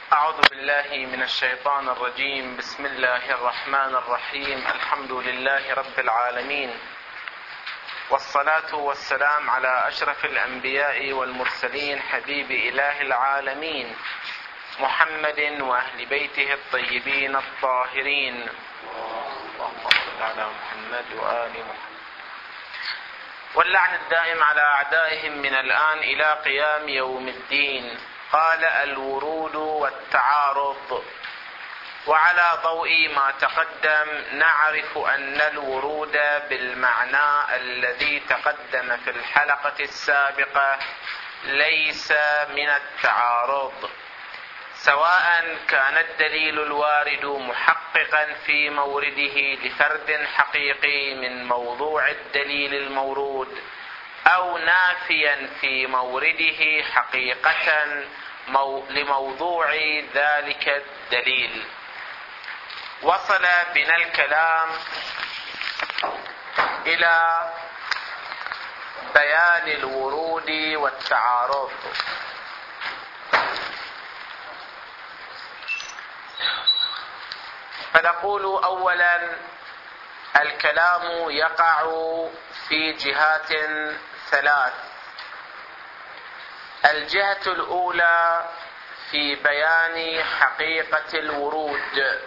أعوذ بالله من الشيطان الرجيم. بسم الله الرحمن الرحيم. الحمد لله رب العالمين، والصلاة والسلام على أشرف الأنبياء والمرسلين، حبيب إله العالمين محمد وأهل بيته الطيبين الطاهرين. اللهم صل على محمد وآل محمد. واللعن الدائم على أعدائهم من الآن إلى قيام يوم الدين. قال: الورود والتعارض. وعلى ضوء ما تقدم نعرف أن الورود بالمعنى الذي تقدم في الحلقة السابقة ليس من التعارض، سواء كان الدليل الوارد محققا في مورده لفرد حقيقي من موضوع الدليل المورود، أو نافيا في مورده حقيقة لموضوع ذلك الدليل. وصل بنا الكلام إلى بيان الورود والتعارض. فنقول أولا: الكلام يقع في جهات ثلاث. الجهة الأولى في بيان حقيقة الورود،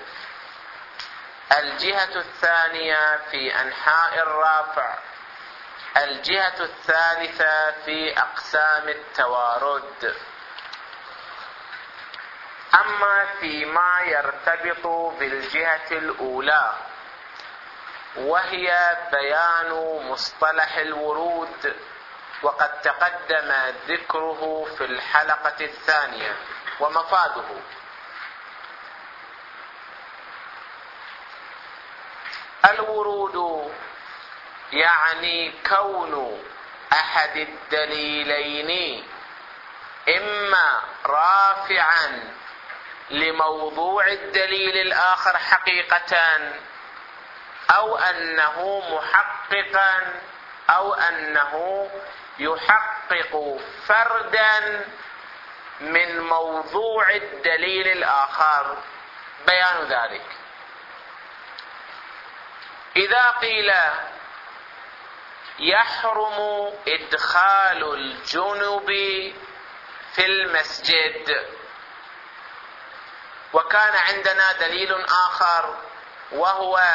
الجهة الثانية في أنحاء الرافع، الجهة الثالثة في أقسام التوارد. أما فيما يرتبط بالجهة الأولى وهي بيان مصطلح الورود، وقد تقدم ذكره في الحلقة الثانية ومفاده. الورود يعني كون أحد الدليلين إما رافعا لموضوع الدليل الآخر حقيقة، أو أنه محققا، أو أنه يحقق فردا من موضوع الدليل الآخر. بيان ذلك: إذا قيل يحرم إدخال الجنب في المسجد، وكان عندنا دليل آخر وهو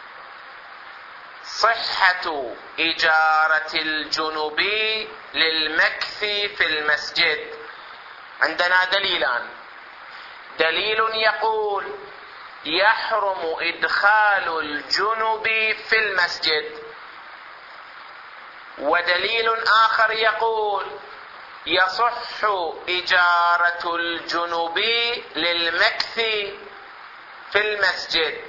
صحة إجارة الجنب للمكث في المسجد. عندنا دليلان: دليل يقول يحرم إدخال الجنب في المسجد، ودليل آخر يقول يصح إجارة الجنب للمكث في المسجد.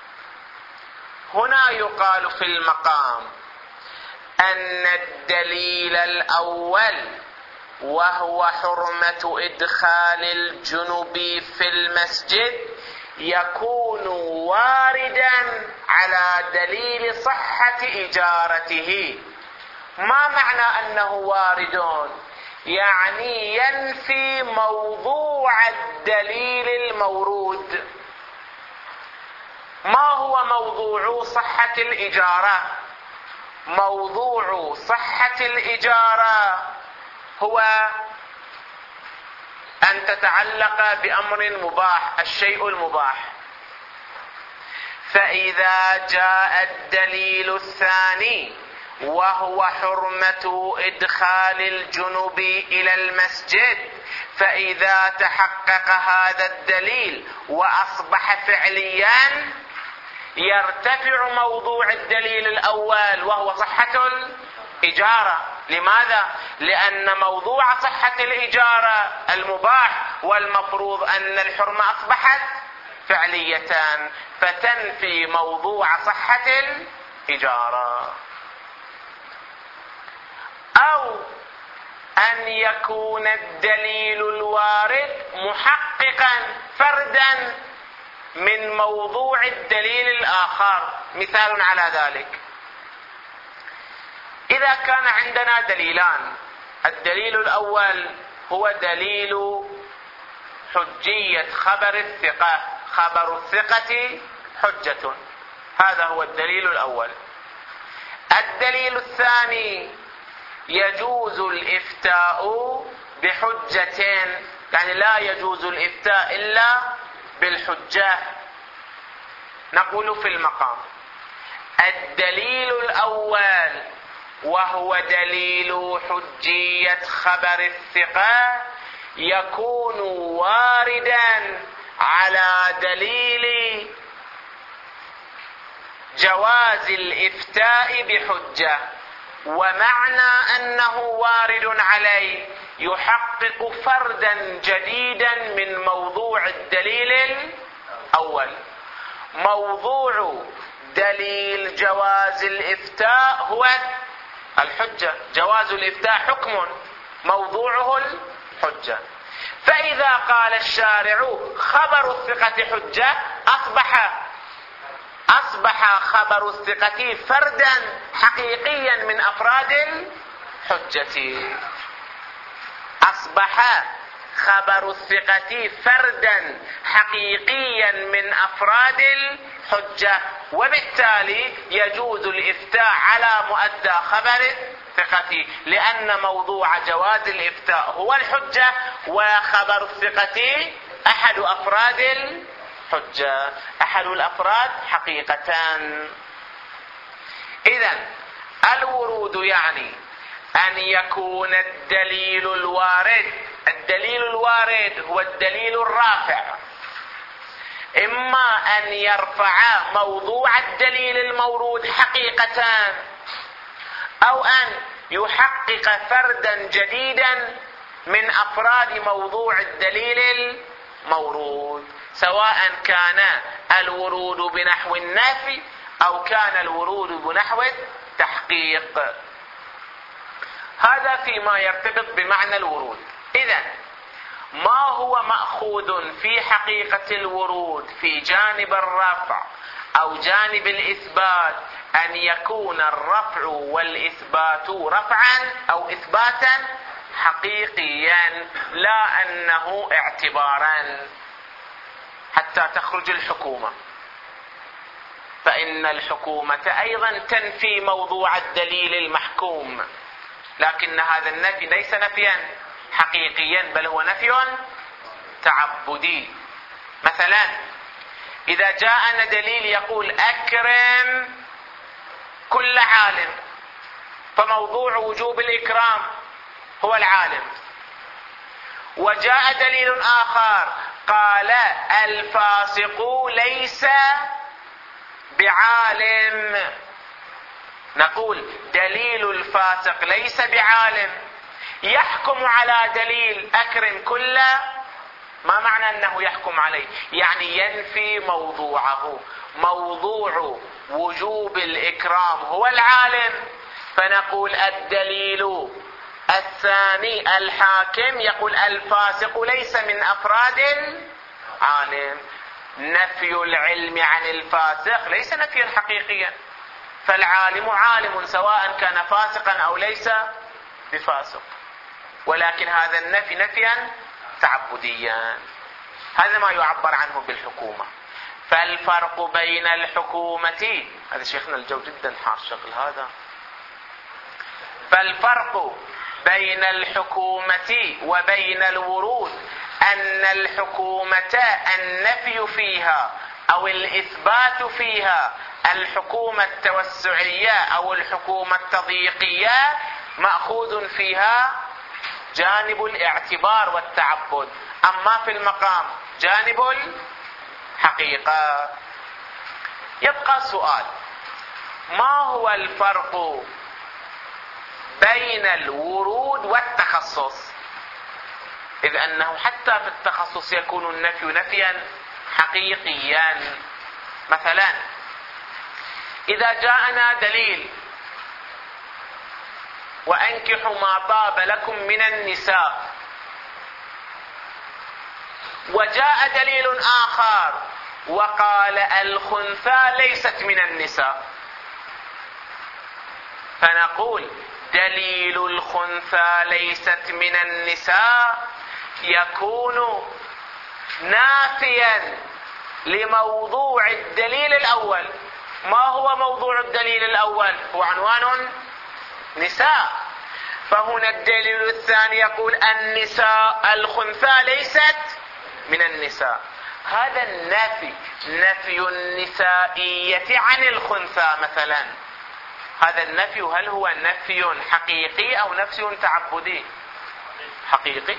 هنا يقال في المقام أن الدليل الأول وهو حرمة إدخال الجنب في المسجد يكون واردا على دليل صحة إجارته. ما معنى أنه وارد؟ يعني ينفي موضوع الدليل المورود. ما هو موضوع صحة الإجارة؟ موضوع صحة الإجارة هو أن تتعلق بأمر مباح، الشيء المباح. فإذا جاء الدليل الثاني وهو حرمة إدخال الجنب إلى المسجد، فإذا تحقق هذا الدليل وأصبح فعليا يرتفع موضوع الدليل الأول وهو صحة الإجارة. لماذا؟ لأن موضوع صحة الإجارة المباح، والمفروض أن الحرمة أصبحت فعلية، فتنفي موضوع صحة الإجارة. أو أن يكون الدليل الوارد محققا فردا من موضوع الدليل الآخر. مثال على ذلك: إذا كان عندنا دليلان، الدليل الأول هو دليل حجية خبر الثقة. خبر الثقة حجة. هذا هو الدليل الأول. الدليل الثاني: يجوز الإفتاء بحجتين، يعني لا يجوز الإفتاء إلا بالحجة. نقول في المقام: الدليل الأول وهو دليل حجية خبر الثقة يكون واردا على دليل جواز الإفتاء بحجة، ومعنى أنه وارد عليه يحقق فردا جديدا من موضوع الدليل الأول. موضوع دليل جواز الإفتاء هو الحجة. جواز الإفتاء حكم، موضوعه الحجة. فإذا قال الشارع خبر الثقة حجة، أصبح خبر الثقة فردا حقيقيا من أفراد الحجة. أصبح خبر الثقة فردا حقيقيا من أفراد الحجة، وبالتالي يجوز الإفتاء على مؤدى خبر الثقة، لأن موضوع جواز الإفتاء هو الحجة، وخبر الثقة أحد أفراد الحجة، أحد الأفراد حقيقتان. إذن الورود يعني أن يكون الدليل الوارد هو الدليل الرافع، إما أن يرفع موضوع الدليل المورود حقيقتان، أو أن يحقق فردا جديدا من أفراد موضوع الدليل المورود، سواء كان الورود بنحو النفي أو كان الورود بنحو التحقيق. هذا فيما يرتبط بمعنى الورود. إذن ما هو مأخوذ في حقيقة الورود في جانب الرفع أو جانب الإثبات؟ أن يكون الرفع والإثبات رفعا أو إثباتا حقيقيا، لا أنه اعتبارا. حتى تخرج الحكومة، فإن الحكومة أيضا تنفي موضوع الدليل المحكوم، لكن هذا النفي ليس نفيا حقيقيا، بل هو نفي تعبدي. مثلا إذا جاءنا دليل يقول أكرم كل عالم، فموضوع وجوب الإكرام هو العالم. وجاء دليل آخر قال الفاسق ليس بعالم، نقول دليل الفاسق ليس بعالم يحكم على دليل أكرم كل. ما معنى أنه يحكم عليه؟ يعني ينفي موضوعه. موضوع وجوب الإكرام هو العالم، فنقول الدليل الثاني الحاكم يقول الفاسق ليس من أفراد العالم. نفي العلم عن الفاسق ليس نفيا حقيقيا، فالعالم عالم سواء كان فاسقا أو ليس بفاسق، ولكن هذا النفي نفيا تعبديا. هذا ما يعبر عنه بالحكومة. فالفرق بين الحكومة، هذا شيخنا الجو جدا حار شغل هذا. فالفرق بين الحكومة وبين الورود أن الحكومة النفي فيها أو الإثبات فيها، الحكومة التوسعية أو الحكومة التضييقية مأخوذ فيها جانب الاعتبار والتعبد، أما في المقام جانب الحقيقة. يبقى سؤال: ما هو الفرق بين الورود والتخصص؟ إذ أنه حتى في التخصص يكون النفي نفيا حقيقيا. مثلا إذا جاءنا دليل وأنكحوا ما طاب لكم من النساء، وجاء دليل آخر وقال الخنثى ليست من النساء، فنقول دليل الخنثى ليست من النساء يكون نافيا لموضوع الدليل الأول. ما هو موضوع الدليل الأول؟ هو عنوان نساء. فهنا الدليل الثاني يقول النساء الخنثى ليست من النساء. هذا النفي، نفي النسائية عن الخنثى مثلا، هذا النفي هل هو نفي حقيقي أو نفي تعبدي؟ حقيقي.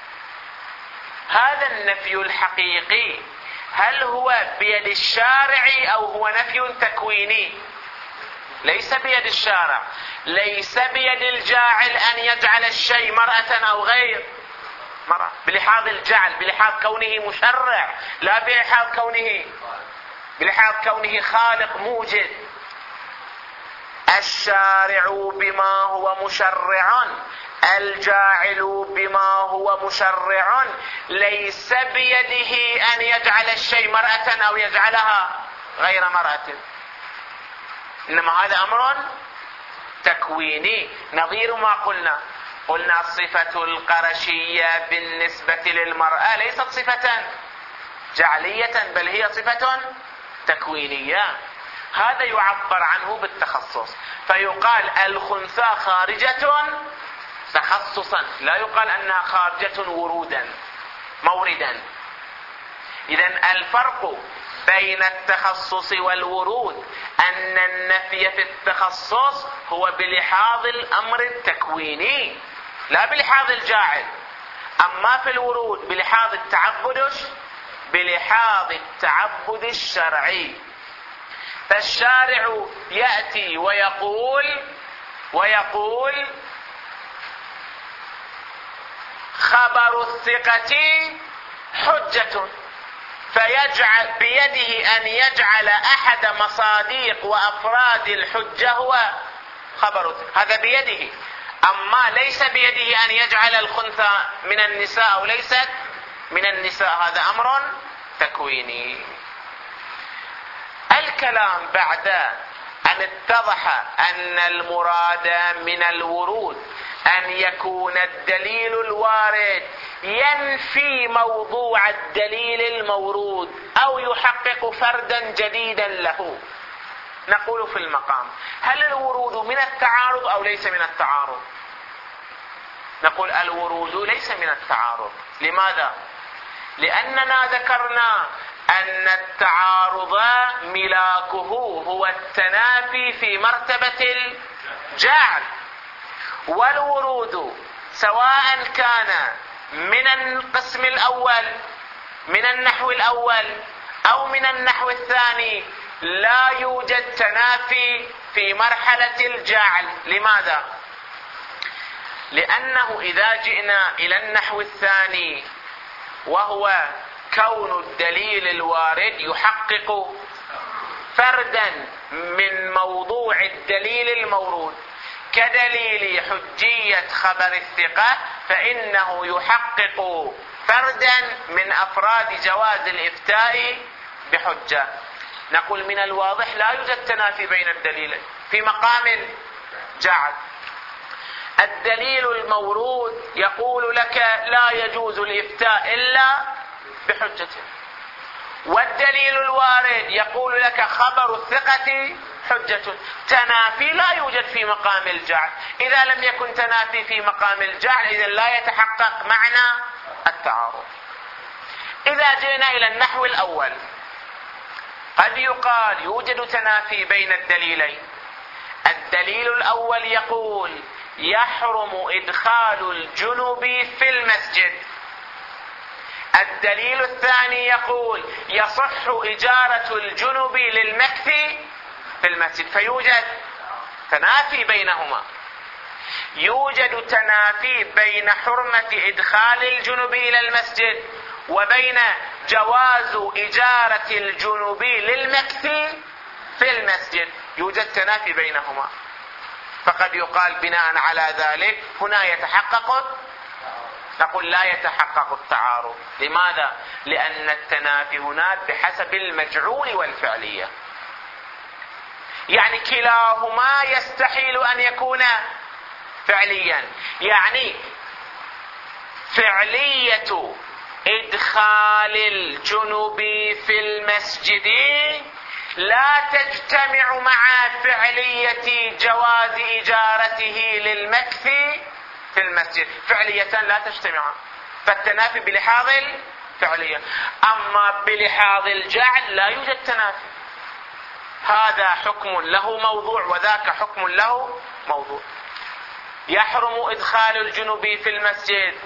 هذا النفي الحقيقي هل هو بيد الشارع أو هو نفي تكويني؟ ليس بيد الشارع، ليس بيد الجاعل أن يجعل الشيء مرأة أو غير مرأة، بلحاظ الجعل، بلحاظ كونه مشرع، لا بلحاظ كونه خالق موجد. الشارع بما هو مشرع، الجاعل بما هو مشرع، ليس بيده أن يجعل الشيء مرأة أو يجعلها غير مرأة، إنما هذا أمر تكويني. نظير ما قلنا الصفة القرشية بالنسبة للمرأة ليست صفة جعلية، بل هي صفة تكوينية. هذا يعبر عنه بالتخصص، فيقال الخنثى خارجة تخصصا، لا يقال أنها خارجة موردا. إذن الفرق بين التخصص والورود أن النفي في التخصص هو بلحاظ الأمر التكويني لا بلحاظ الجاعل، أما في الورود بلحاظ التعبد الشرعي. فالشارع يأتي ويقول خبر الثقة حجة، فيجعل بيده أن يجعل أحد مصاديق وأفراد الحجة هو خبر الثقة، هذا بيده. أما ليس بيده أن يجعل الخنثى من النساء أو ليست من النساء، هذا أمر تكويني. الكلام بعد أن اتضح أن المراد من الورود أن يكون الدليل الوارد ينفي موضوع الدليل المورود أو يحقق فردا جديدا له. نقول في المقام: هل الورود من التعارض أو ليس من التعارض؟ نقول الورود ليس من التعارض. لماذا؟ لأننا ذكرنا أن التعارض ملاكه هو التنافي في مرتبة الجعل، والورود سواء كان من القسم الأول من النحو الأول أو من النحو الثاني لا يوجد تنافي في مرحلة الجعل. لماذا؟ لأنه إذا جئنا إلى النحو الثاني وهو كون الدليل الوارد يحقق فردا من موضوع الدليل المورود كدليل حجية خبر الثقة، فإنه يحقق فردا من أفراد جواز الإفتاء بحجة. نقول من الواضح لا يوجد تنافي بين الدليلين في مقام الجعل. الدليل المورود يقول لك لا يجوز الإفتاء إلا بحجته، والدليل الوارد يقول لك خبر الثقة حجة. تنافي لا يوجد في مقام الجعل. إذا لم يكن تنافي في مقام الجعل إذن لا يتحقق معنى التعارض. إذا جئنا إلى النحو الأول قد يقال يوجد تنافي بين الدليلين. الدليل الأول يقول يحرم إدخال الجنب في المسجد، الدليل الثاني يقول يصح إجارة الجنب للمكث في المسجد، فيوجد تنافي بينهما. يوجد تنافي بين حرمة إدخال الجنب إلى المسجد وبين جواز إجارة الجنب للمكث في المسجد، يوجد تنافي بينهما. فقد يقال بناء على ذلك هنا يتحقق، نقول لا يتحقق التعارض. لماذا؟ لأن التنافي هنا بحسب المجعول والفعلية، يعني كلاهما يستحيل أن يكون فعليا. يعني فعلية إدخال الجنب في المسجد لا تجتمع مع فعلية جواز إجارته للمكث في المسجد. فعلية لا تجتمع، فالتنافي بلحاظ الفعلية. أما بلحاظ الجعل لا يوجد تنافي، هذا حكم له موضوع وذاك حكم له موضوع. يحرم إدخال الجنب في المسجد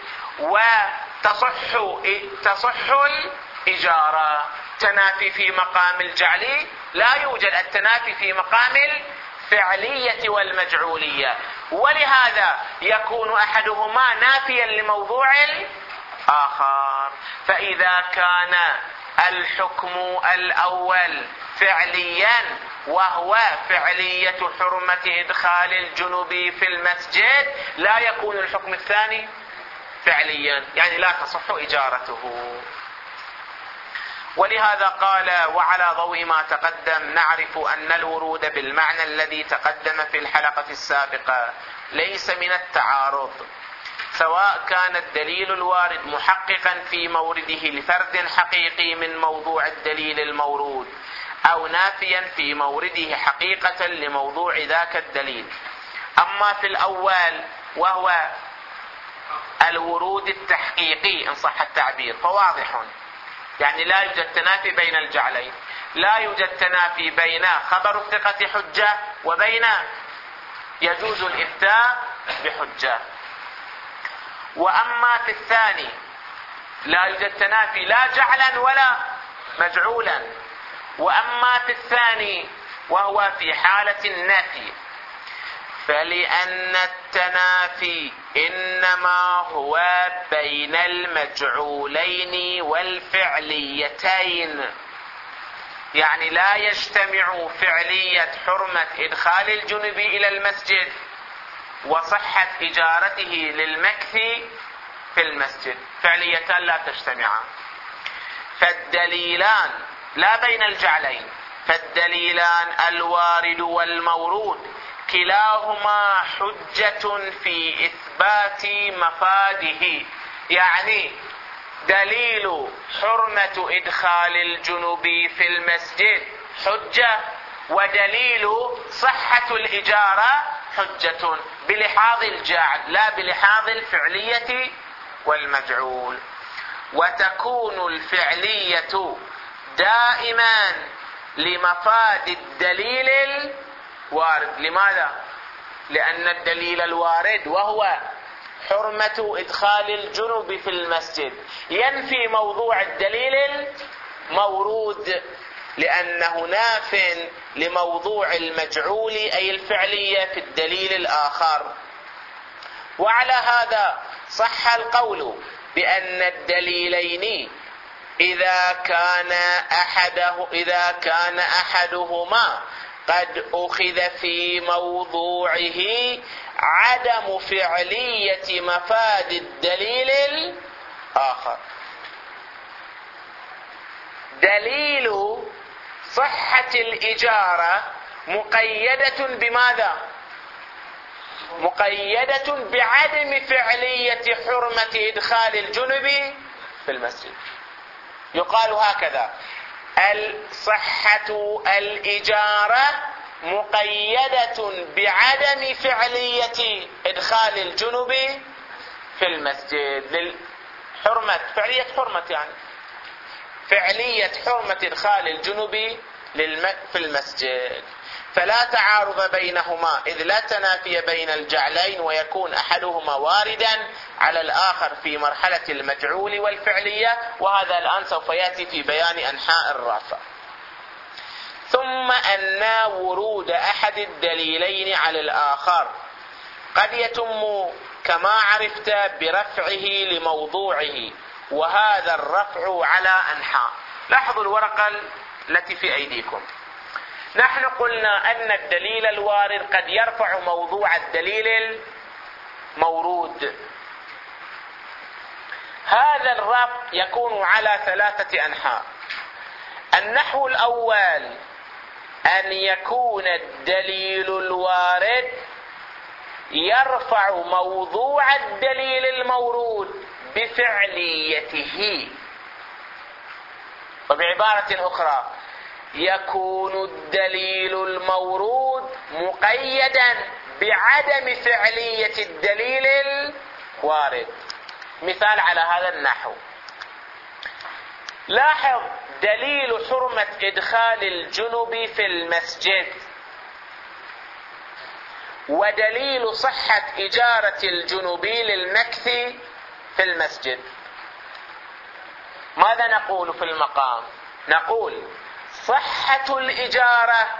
وتصح الإجارة. تنافي في مقام الجعل لا يوجد، التنافي في مقام الفعلية والمجعولية، ولهذا يكون أحدهما نافيا لموضوع الآخر. فإذا كان الحكم الأول فعليا وهو فعلية حرمة إدخال الجنب في المسجد، لا يكون الحكم الثاني فعليا، يعني لا تصح إجارته. ولهذا قال: وعلى ضوء ما تقدم نعرف أن الورود بالمعنى الذي تقدم في الحلقة السابقة ليس من التعارض، سواء كان الدليل الوارد محققا في مورده لفرد حقيقي من موضوع الدليل المورود، أو نافيا في مورده حقيقة لموضوع ذاك الدليل. أما في الأول وهو الورود التحقيقي إن صح التعبير فواضح، يعني لا يوجد تنافي بين الجعلين، لا يوجد تنافي بين خبر الثقة حجة وبين يجوز الإفتاء بحجة. وأما في الثاني لا يوجد تنافي لا جعلا ولا مجعولا. وأما في الثاني وهو في حالة النفي، فلأن التنافي إنما هو بين المجعولين والفعليتين، يعني لا يجتمع فعلية حرمة إدخال الجنب إلى المسجد وصحة إجارته للمكث في المسجد، فعليتان لا تجتمعان. فالدليلان لا بين الجعلين، فالدليلان الوارد والمورود كلاهما حجة في إثبات مفاده، يعني دليل حرمة إدخال الجنب في المسجد حجة، ودليل صحة الإجارة حجة بلحاظ الجعل لا بلحاظ الفعلية والمجعول. وتكون الفعلية دائما لمفاد الدليل الوارد. لماذا؟ لأن الدليل الوارد وهو حرمة إدخال الجنب في المسجد ينفي موضوع الدليل المورود، لأنه ناف لموضوع المجعول أي الفعلية في الدليل الآخر. وعلى هذا صح القول بأن الدليلين إذا كان أحدهما قد أخذ في موضوعه عدم فعلية مفاد الدليل الآخر. دليل صحة الإجارة مقيدة بماذا؟ مقيدة بعدم فعلية حرمة إدخال الجنب في المسجد. يقال هكذا: صحة الإجارة مقيدة بعدم فعلية إدخال الجنب في المسجد. فعلية حرمة، يعني فعلية حرمة إدخال الجنب في المسجد، فلا تعارض بينهما، إذ لا تنافي بين الجعلين، ويكون أحدهما واردا على الآخر في مرحلة المجعول والفعلية، وهذا الآن سوف يأتي في بيان أنحاء الرافع. ثم أن ورود أحد الدليلين على الآخر قد يتم كما عرفت برفعه لموضوعه، وهذا الرفع على أنحاء. لاحظوا الورقة التي في أيديكم. نحن قلنا أن الدليل الوارد قد يرفع موضوع الدليل المورود. هذا الرفع يكون على 3 أنحاء. النحو الأول أن يكون الدليل الوارد يرفع موضوع الدليل المورود بفعليته. وبعبارة أخرى يكون الدليل المورود مقيدا بعدم فعلية الدليل الوارد. مثال على هذا النحو: لاحظ دليل حرمة إدخال الجنب في المسجد ودليل صحة إجارة الجنب للمكث في المسجد. ماذا نقول في المقام؟ نقول صحة الإجارة،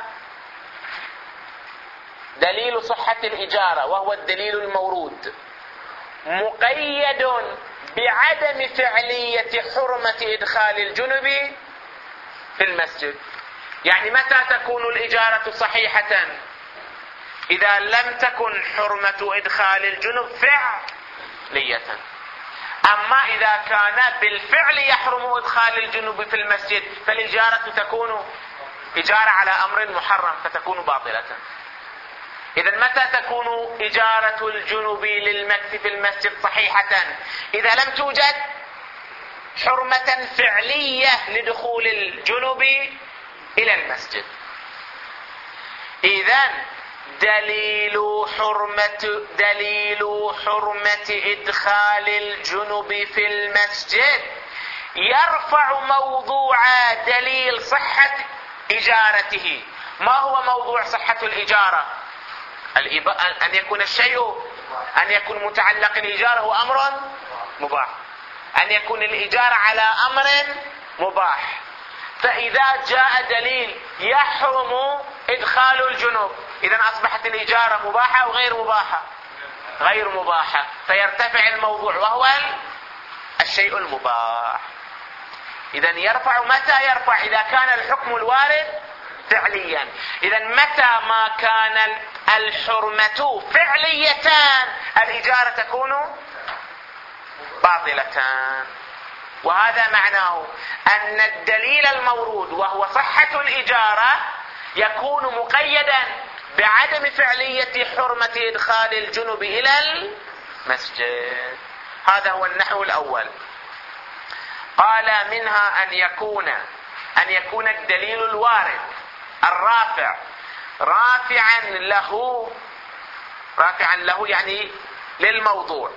دليل صحة الإجارة وهو الدليل المورود، مقيد بعدم فعلية حرمة إدخال الجنب في المسجد. يعني متى تكون الإجارة صحيحة؟ إذا لم تكن حرمة إدخال الجنب فعلية. أما إذا كان بالفعل يحرم إدخال الجنب في المسجد فالإجارة تكون إجارة على أمر محرم فتكون باطلة. إذا متى تكون إجارة الجنب للمكث في المسجد صحيحة؟ إذا لم توجد حرمة فعلية لدخول الجنب إلى المسجد. إذن دليل حرمة إدخال الجنب في المسجد يرفع موضوع دليل صحة إجارته. ما هو موضوع صحة الإجارة؟ أن يكون الشيء، أن يكون متعلق الإجارة هو أمر مباح، أن يكون الإجارة على أمر مباح. فإذا جاء دليل يحرم إدخال الجنوب، إذن أصبحت الإجارة مباحة أو غير مباحة؟ غير مباحة، فيرتفع الموضوع وهو الشيء المباح. إذن يرفع، متى يرفع؟ إذا كان الحكم الوارد فعليا. إذن متى ما كان الحرمة فعليتان الإجارة تكون باطلتان. وهذا معناه أن الدليل المورود وهو صحة الإجارة يكون مقيدا بعدم فعلية حرمة إدخال الجنب إلى المسجد. هذا هو النحو الأول. قال منها أن يكون الدليل الوارد الرافع رافعا له يعني للموضوع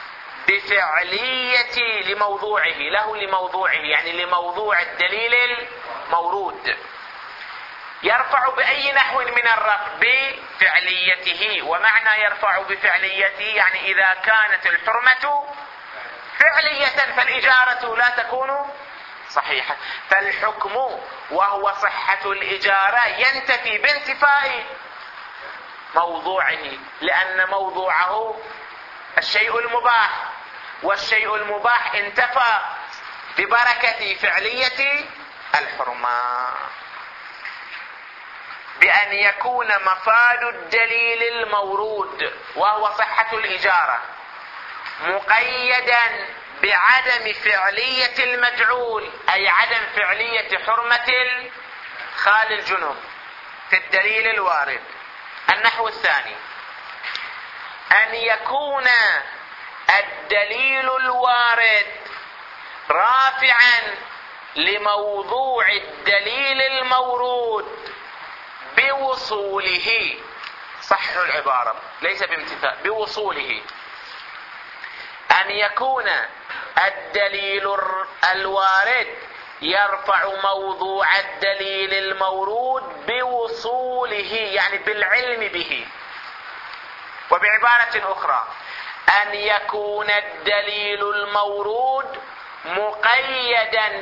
بفعلية لموضوعه يعني لموضوع الدليل المورود. يرفع بأي نحو من الرفع؟ بفعليته. ومعنى يرفع بفعليته يعني إذا كانت الحرمة فعلية فالإجارة لا تكون صحيحة، فالحكم وهو صحة الإجارة ينتفي بانتفاء موضوعه، لأن موضوعه الشيء المباح، والشيء المباح انتفى ببركة فعلية الحرمة. بأن يكون مفاد الدليل المورود وهو صحة الإجارة مقيدا بعدم فعلية المجعول، أي عدم فعلية حرمة إدخال الجنب في الدليل الوارد. النحو الثاني: أن يكون الدليل الوارد رافعا لموضوع الدليل المورود بوصوله، صح العبارة ليس بامتثال، بوصوله. أن يكون الدليل الوارد يرفع موضوع الدليل المورود بوصوله يعني بالعلم به. وبعبارة أخرى أن يكون الدليل المورود مقيدا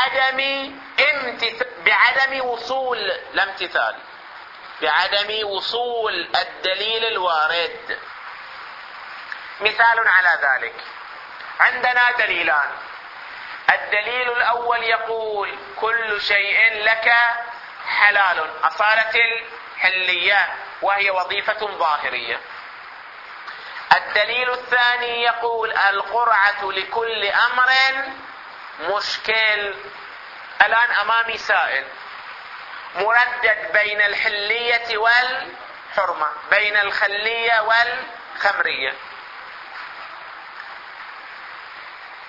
بعدم وصول، لا امتثال، بعدم وصول الدليل الوارد. مثال على ذلك: عندنا دليلان. الدليل الأول يقول كل شيء لك حلال، أصالة الحلية وهي وظيفة ظاهرية. الدليل الثاني يقول القرعة لكل أمر مشكل. الآن أمامي سائل مردد بين الحلية والحرمة، بين الخلية والخمرية.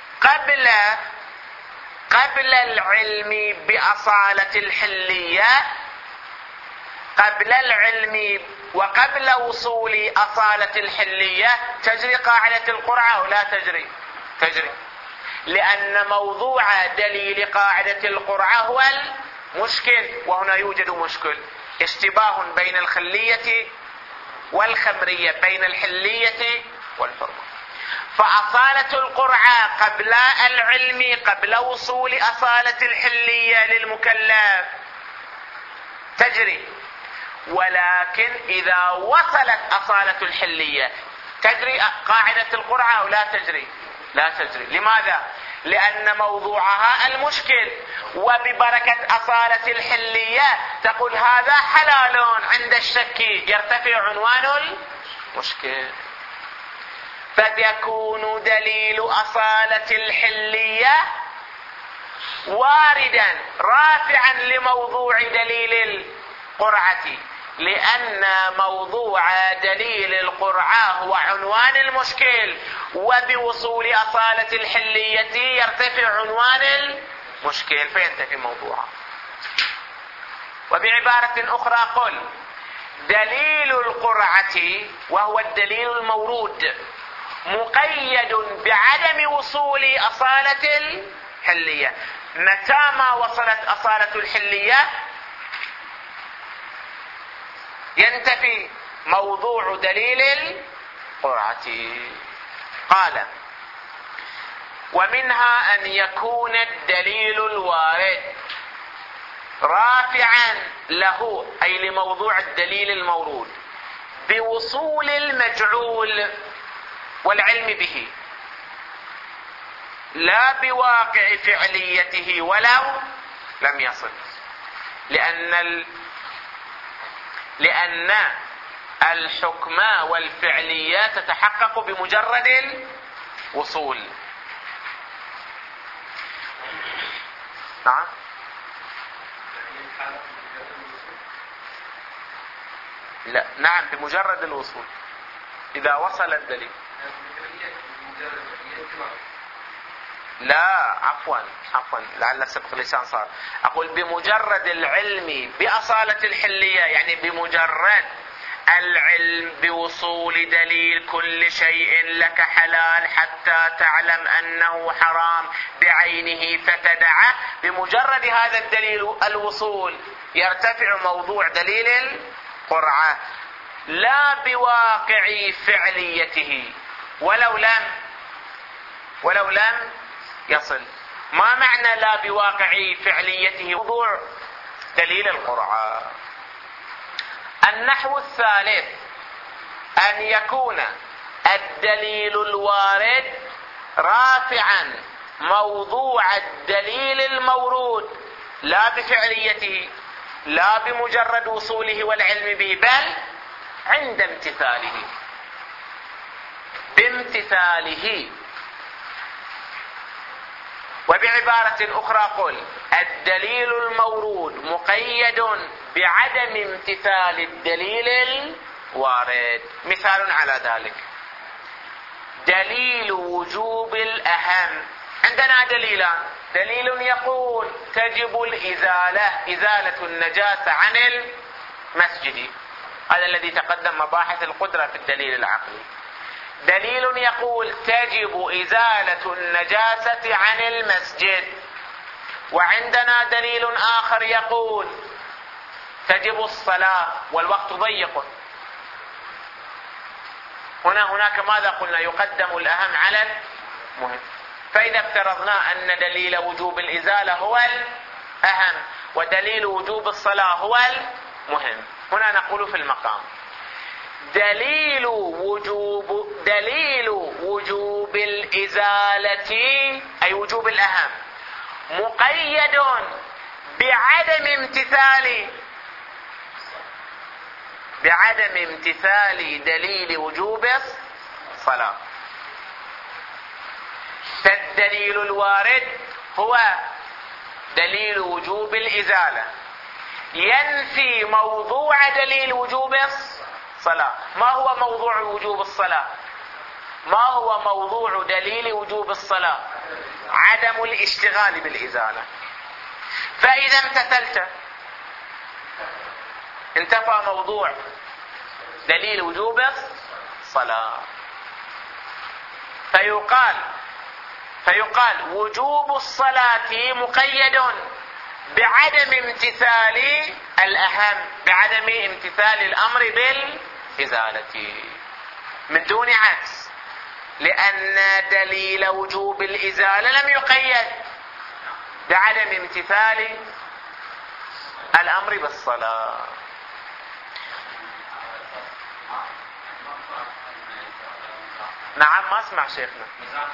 قبل العلم بأصالة الحلية، قبل العلم وقبل وصول أصالة الحلية تجري قاعدة القرعة أو لا تجري؟ تجري، لأن موضوع دليل قاعدة القرعة هو المشكل، وهنا يوجد مشكل، اشتباه بين الخلية والخمرية، بين الحلية والحرمة. فأصالة القرعة قبل العلم، قبل وصول أصالة الحلية للمكلف تجري، ولكن إذا وصلت أصالة الحلية تجري قاعدة القرعة أو لا تجري؟ لا تجري. لماذا؟ لأن موضوعها المشكل، وببركة أصالة الحلية تقول هذا حلال، عند الشك يرتفع عنوان المشكل، فتكون دليل أصالة الحلية واردا رافعا لموضوع دليل القرعة، لأن موضوع دليل القرعة هو عنوان المشكل، وبوصول أصالة الحلية يرتفع عنوان المشكل فينتفي موضوعه. وبعبارة أخرى قل دليل القرعة وهو الدليل المورود مقيد بعدم وصول أصالة الحلية. متى ما وصلت أصالة الحلية ينتفي موضوع دليل القرعة. قال ومنها أن يكون الدليل الوارد رافعا له، أي لموضوع الدليل المورود، بوصول المجعول والعلم به، لا بواقع فعليته ولو لم يصل، لأن الحكم والفعليات تتحقق بمجرد الوصول. نعم، لا، نعم، بمجرد الوصول إذا وصل الدليل. لا، عفوا لعل سبق اللسان صار. أقول بمجرد العلم بأصالة الحلية، يعني بمجرد العلم بوصول دليل كل شيء لك حلال حتى تعلم أنه حرام بعينه فتدعه، بمجرد هذا الدليل الوصول يرتفع موضوع دليل القرعة، لا بواقع فعليته ولو لم يصل. ما معنى لا بواقع فعليته؟ موضوع دليل القرعة. النحو الثالث أن يكون الدليل الوارد رافعا موضوع الدليل المورود، لا بفعليته، لا بمجرد وصوله والعلم به، بل عند امتثاله، بامتثاله. وبعبارة أخرى قل الدليل المورود مقيد بعدم امتثال الدليل الوارد. مثال على ذلك دليل وجوب الأهم. عندنا دليلان، دليل يقول تجب إزالة النجاسة عن المسجد، هذا الذي تقدم مباحث القدرة في الدليل العقلي. دليل يقول تجب إزالة النجاسة عن المسجد. وعندنا دليل آخر يقول تجب الصلاة والوقت ضيق. هناك ماذا قلنا؟ يقدم الأهم على المهم. فإذا افترضنا أن دليل وجوب الإزالة هو الأهم ودليل وجوب الصلاة هو المهم، هنا نقول في المقام دليل وجوب الإزالة أي وجوب الأهم مقيد بعدم امتثال دليل وجوب الصلاة. فالدليل الوارد هو دليل وجوب الإزالة ينفي موضوع دليل وجوب الصلاة. ما هو موضوع وجوب الصلاة؟ ما هو موضوع دليل وجوب الصلاة؟ عدم الاشتغال بالإزالة. فإذا امتثلت انتفى موضوع دليل وجوب الصلاة. فيقال وجوب الصلاة مقيد بعدم امتثال الأهم، بعدم امتثال الأمر بالإزالة من دون عكس، لأن دليل وجوب الإزالة لم يقيد بعدم امتثال الأمر بالصلاة. نعم، ما اسمع شيخنا.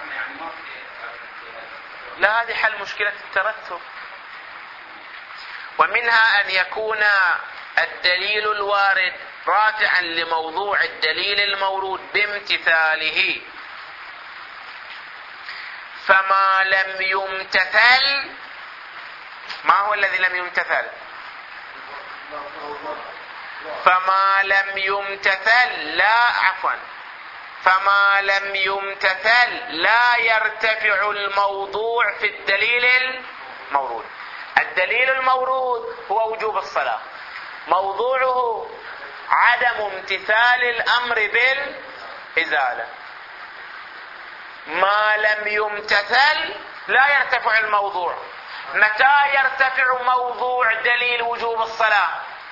لا، هذه حل مشكلة الترتب. ومنها أن يكون الدليل الوارد راجعا لموضوع الدليل المورود بامتثاله، فما لم يمتثل. ما هو الذي لم يمتثل؟ فما لم يمتثل لا يرتفع الموضوع في الدليل المورود. الدليل المورود هو وجوب الصلاة، موضوعه عدم امتثال الأمر بالإزالة. ما لم يمتثل لا يرتفع الموضوع. متى يرتفع موضوع دليل وجوب الصلاة؟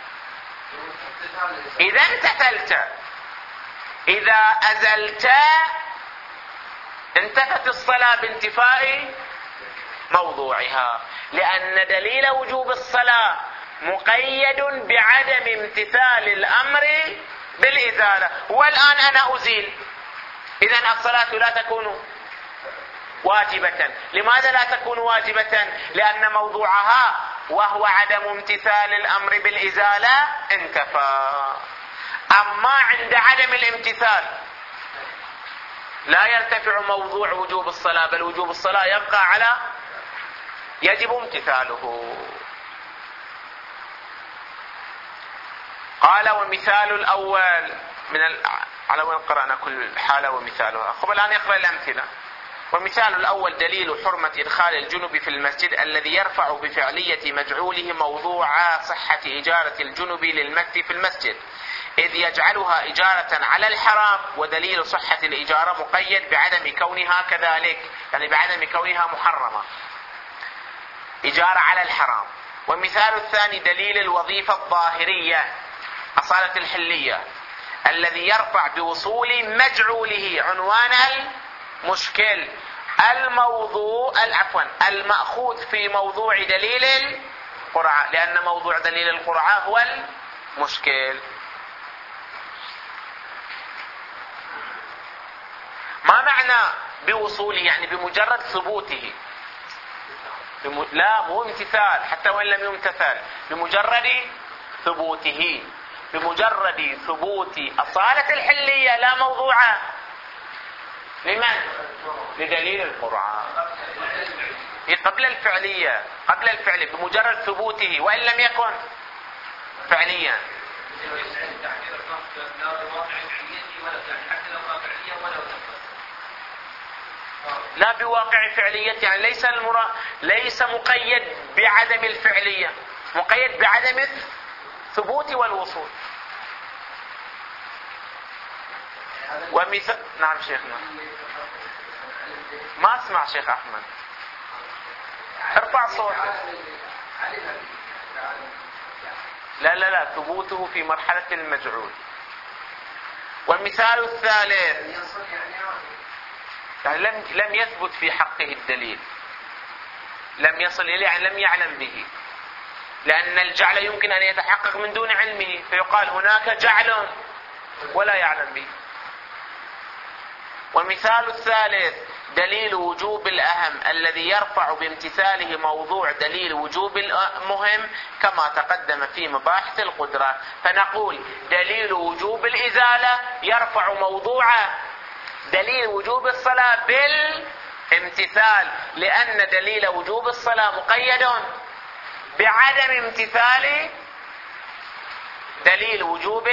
إذا امتثلت. إذا أزلت انتفت الصلاة بانتفاء موضوعها، لأن دليل وجوب الصلاة مقيد بعدم امتثال الأمر بالإزالة. والآن أنا أزيل، إذن الصلاة لا تكون واجبة. لماذا لا تكون واجبة؟ لأن موضوعها وهو عدم امتثال الأمر بالإزالة انتفى. أما عند عدم الامتثال لا يرتفع موضوع وجوب الصلاة، بل وجوب الصلاة يبقى على يجب امتثاله. قال ومثال الأول على وين قرأنا كل حالة ومثالها. خب الآن يقرأ الأمثلة. ومثال الأول دليل حرمة إدخال الجنب في المسجد الذي يرفع بفعلية مجعوله موضوع صحة إجارة الجنب للمكث في المسجد، إذ يجعلها إجارة على الحرام، ودليل صحة الإجارة مقيد بعدم كونها كذلك، يعني بعدم كونها محرمة، إجارة على الحرام. ومثال الثاني دليل الوظيفة الظاهرية أصالة الحلية الذي يرفع بوصول مجعوله عنوان المشكل المأخوذ في موضوع دليل القرعة، لأن موضوع دليل القرعة هو المشكل. ما معنى بوصوله؟ يعني بمجرد ثبوته. لا، مو امتثال، حتى وإن لم يمتثل، بمجرد ثبوته، بمجرد ثبوت أصالة الحلية لا موضوعة. لمن؟ لدليل القرعة. قبل الفعلية، قبل الفعل، بمجرد ثبوته وإن لم يكن فعليا. لا بواقع فعلية، يعني ليس مقيد بعدم الفعلية، مقيد بعدم الثبوت والوصول. ومثال. نعم شيخنا. ما اسمع شيخ أحمد، ارفع صوتك. لا، ثبوته في مرحلة المجعول. والمثال الثالث يعني لم يثبت في حقه الدليل، لم يصل إليه، يعني لم يعلم به، لأن الجعل يمكن أن يتحقق من دون علمه، فيقال هناك جعل ولا يعلم به. والمثال الثالث دليل وجوب الأهم الذي يرفع بامتثاله موضوع دليل وجوب المهم كما تقدم في مباحث القدرة. فنقول دليل وجوب الإزالة يرفع موضوع دليل وجوب الصلاة بالامتثال، لأن دليل وجوب الصلاة مقيد بعدم امتثال دليل وجوب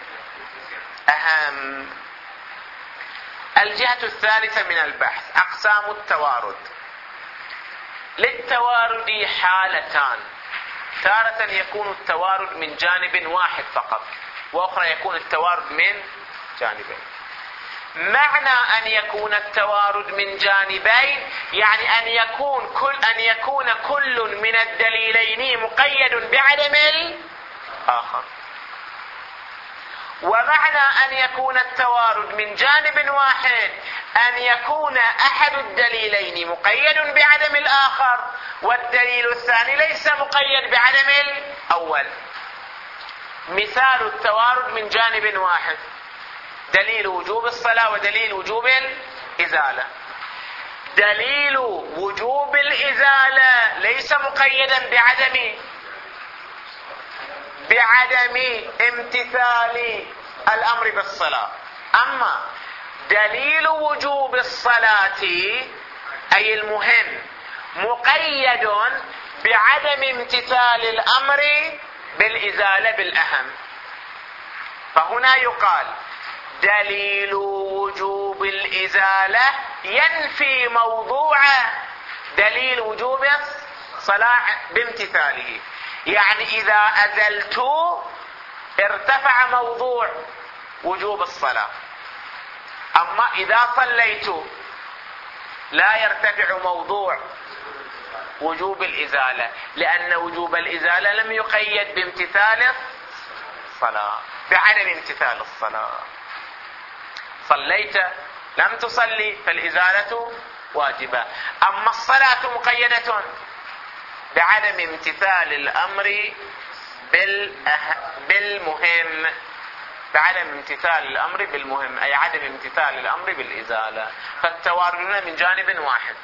الأهم. الجهة الثالثة من البحث أقسام التوارد. للتوارد حالتان: تارة يكون التوارد من جانب واحد فقط، وأخرى يكون التوارد من جانبين. معنى أن يكون التوارد من جانبين يعني أن يكون كل من الدليلين مقيد بعدم الآخر. ومعنى أن يكون التوارد من جانب واحد أن يكون أحد الدليلين مقيد بعدم الآخر، والدليل الثاني ليس مقيد بعدم الأول. مثال التوارد من جانب واحد: دليل وجوب الصلاة ودليل وجوب الإزالة. دليل وجوب الإزالة ليس مقيدا بعدم امتثال الأمر بالصلاة، أما دليل وجوب الصلاة أي المهم مقيد بعدم امتثال الأمر بالإزالة بالأهم. فهنا يقال دليل وجوب الإزالة ينفي موضوع دليل وجوب الصلاة بامتثاله، يعني إذا أزلت ارتفع موضوع وجوب الصلاة، أما إذا صليت لا يرتفع موضوع وجوب الإزالة، لأن وجوب الإزالة لم يقيد بامتثال الصلاة، بعدم امتثال الصلاة. صليت لم تصلي فالإزالة واجبة، أما الصلاة مقيدة بعدم امتثال الأمر بالمهم، بعدم امتثال الأمر بالمهم أي عدم امتثال الأمر بالإزالة. فالتوارد من جانب واحد،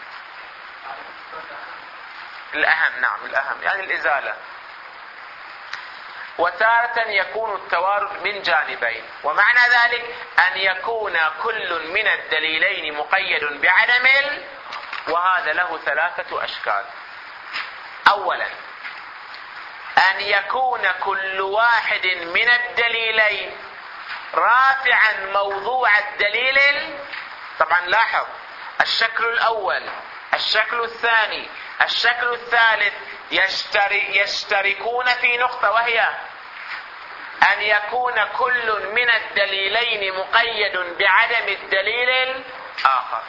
الأهم، نعم الأهم يعني الإزالة. وتارة يكون التوارد من جانبين، ومعنى ذلك أن يكون كل من الدليلين مقيد بعدم وهذا له ثلاثة أشكال. أولا أن يكون كل واحد من الدليلين رافعا موضوع الدليل. طبعا لاحظ الشكل الأول، الشكل الثاني، الشكل الثالث يشتركون في نقطة، وهي أن يكون كل من الدليلين مقيد بعدم الدليل الآخر.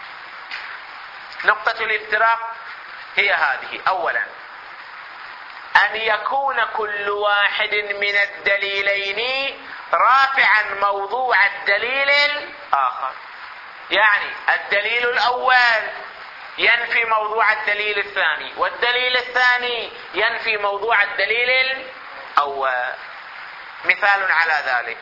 نقطة الافتراق هي هذه: أولا أن يكون كل واحد من الدليلين رافعا موضوع الدليل الآخر، يعني الدليل الأول ينفي موضوع الدليل الثاني، والدليل الثاني ينفي موضوع الدليل الأول. مثال على ذلك: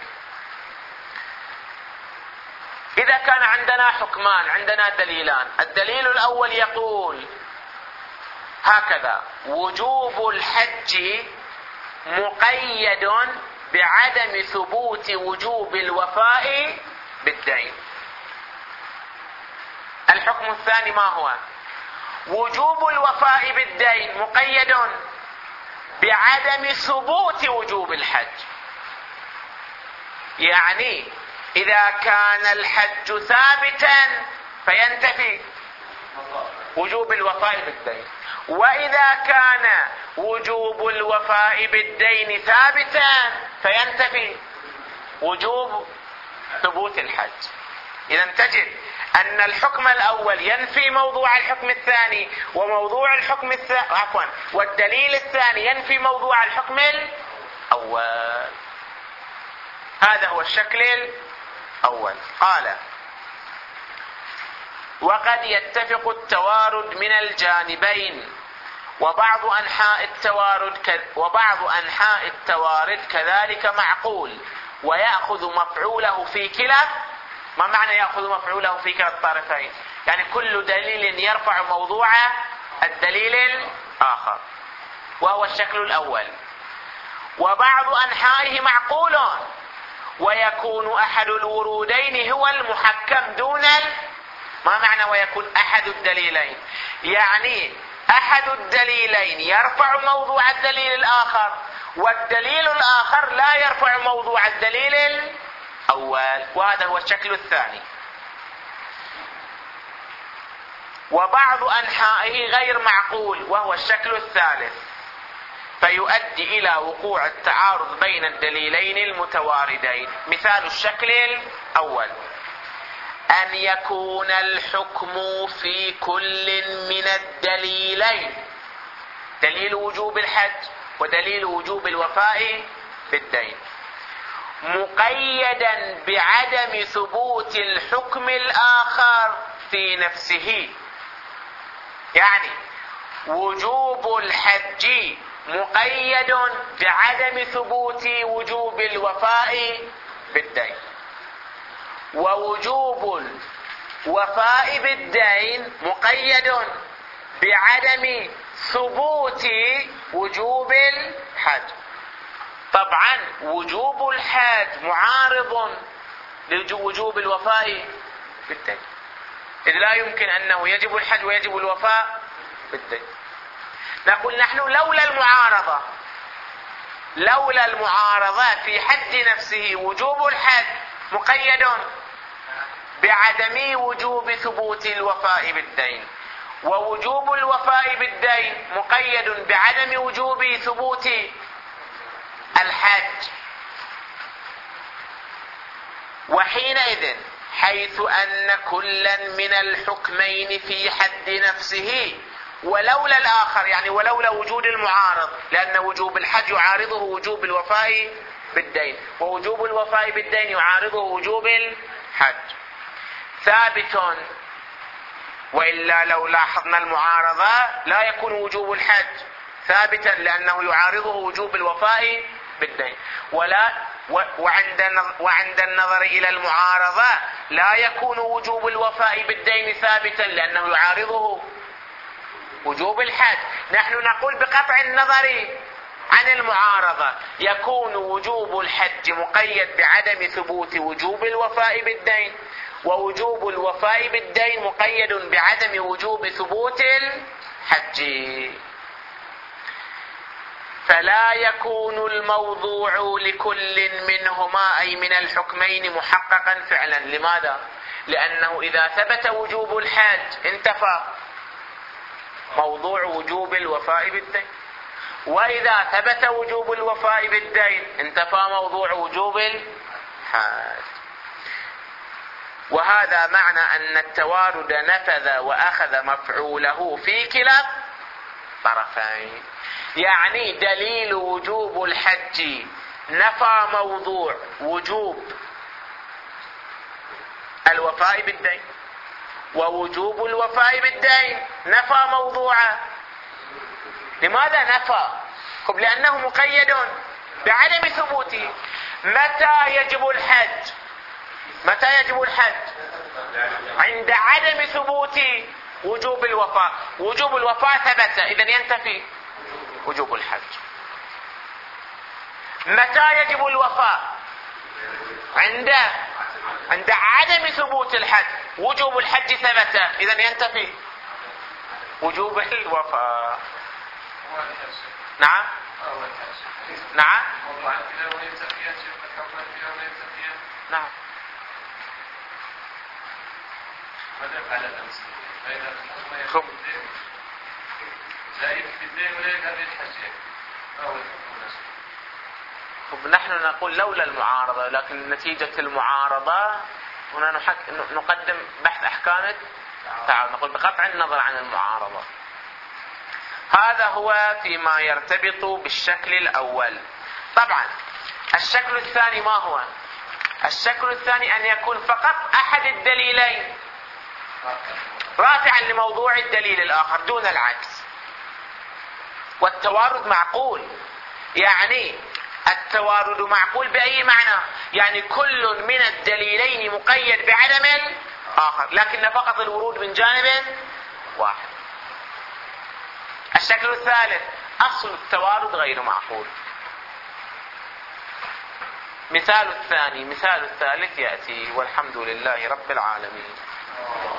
إذا كان عندنا حكمان، عندنا دليلان، الدليل الأول يقول هكذا: وجوب الحج مقيد بعدم ثبوت وجوب الوفاء بالدين. الحكم الثاني ما هو؟ وجوب الوفاء بالدين مقيد بعدم ثبوت وجوب الحج، يعني إذا كان الحج ثابتا فينتفي وجوب الوفاء بالدين، وإذا كان وجوب الوفاء بالدين ثابتا فينتفي وجوب ثبوت الحج. إذا تجد أن الحكم الأول ينفي موضوع الحكم الثاني، وموضوع الحكم الثاني والدليل الثاني ينفي موضوع الحكم الأول. هذا هو الشكل الأول. قال: وقد يتفق التوارد من الجانبين، وبعض أنحاء التوارد كذلك معقول، ويأخذ مفعوله في كلا. ما معنى يأخذ مفعوله في كلا الطرفين؟ يعني كل دليل يرفع موضوع الدليل الآخر، وهو الشكل الأول. وبعض أنحائه معقول، ويكون أحد الورودين هو المحكم دون ما معنى ويكون أحد الدليلين؟ يعني أحد الدليلين يرفع موضوع الدليل الآخر، والدليل الآخر لا يرفع موضوع الدليل الأول، وهذا هو الشكل الثاني. وبعض أنحائه غير معقول وهو الشكل الثالث، فيؤدي إلى وقوع التعارض بين الدليلين المتواردين. مثال الشكل الأول: أن يكون الحكم في كل من الدليلين، دليل وجوب الحج ودليل وجوب الوفاء بالدين، مقيدا بعدم ثبوت الحكم الآخر في نفسه. يعني وجوب الحج مقيد بعدم ثبوت وجوب الوفاء بالدين، ووجوب الوفاء بالدين مقيد بعدم ثبوت وجوب الحج. طبعا وجوب الحج معارض لوجوب الوفاء بالدين، إذ لا يمكن أنه يجب الحج ويجب الوفاء بالدين. نقول نحن لولا المعارضة في حد نفسه وجوب الحج مقيد بعدم وجوب ثبوت الوفاء بالدين، ووجوب الوفاء بالدين مقيد بعدم وجوب ثبوت الحج. وحينئذ حيث أن كلا من الحكمين في حد نفسه ولولا الآخر، يعني ولولا وجود المعارض، لأن وجوب الحج يعارضه وجوب الوفاء بالدين، ووجوب الوفاء بالدين يعارضه وجوب الحج، ثابت. وإلا لو لاحظنا المعارضة لا يكون وجوب الحج ثابتا، لأنه يعارضه وجوب الوفاء بالدين. وعند النظر إلى المعارضة لا يكون وجوب الوفاء بالدين ثابتا، لأنه يعارضه وجوب الحج. نحن نقول بقطع النظر عن المعارضة يكون وجوب الحج مقيد بعدم ثبوت وجوب الوفاء بالدين، ووجوب الوفاء بالدين مقيد بعدم وجوب ثبوت الحج. فلا يكون الموضوع لكل منهما أي من الحكمين محققا فعلا. لماذا؟ لأنه إذا ثبت وجوب الحج انتفى موضوع وجوب الوفاء بالدين، وإذا ثبت وجوب الوفاء بالدين انتفى موضوع وجوب الحج. وهذا معنى أن التوارد نفذ وأخذ مفعوله في كلا الطرفين. يعني دليل وجوب الحج نفى موضوع وجوب الوفاء بالدين، ووجوب الوفاء بالدين نفى موضوعه. لماذا نفى؟ لأنه مقيد بعدم ثبوته. متى يجب الحج؟ عند عدم ثبوت وجوب الوفاء. وجوب الوفاء ثبت، إذن ينتفي وجوب الحج. متى يجب الوفاء؟ عند عدم ثبوت الحج. وجوب الحج ثبت، إذن ينتفي وجوب الوفاء. نعم نعم نعم. نحن نقول لولا المعارضة، لكن نتيجة المعارضة هنا نقدم بحث أحكام التعارض، نقول بقطع النظر عن المعارضة. هذا هو فيما يرتبط بالشكل الأول. طبعا الشكل الثاني ما هو؟ الشكل الثاني أن يكون فقط أحد الدليلين رافعا لموضوع الدليل الآخر دون العكس. والتوارد معقول، يعني التوارد معقول بأي معنى؟ يعني كل من الدليلين مقيد بعدم الآخر، لكن فقط الورود من جانب واحد. الشكل الثالث أصل التوارد غير معقول. مثال الثاني، مثال الثالث يأتي، والحمد لله رب العالمين.